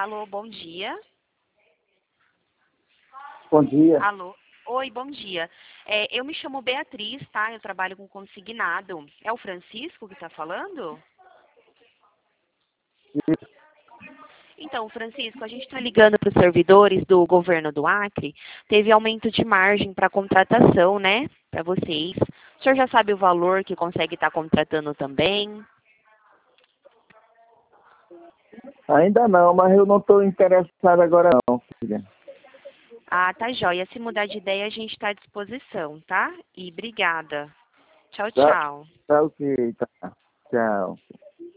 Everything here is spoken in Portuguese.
Alô, bom dia. Bom dia. Alô. Oi, bom dia. Eu me chamo Beatriz, tá? Eu trabalho com consignado. É o Francisco que está falando? Então, Francisco, a gente está ligando para os servidores do governo do Acre. Teve aumento de margem para contratação, né? Para vocês. O senhor já sabe o valor que consegue estar contratando também? Ainda não, mas eu não estou interessado agora não, filha. Ah, tá joia. Se mudar de ideia, a gente está à disposição, tá? E obrigada. Tchau, Tá, tchau. tá ok, tá. Tchau.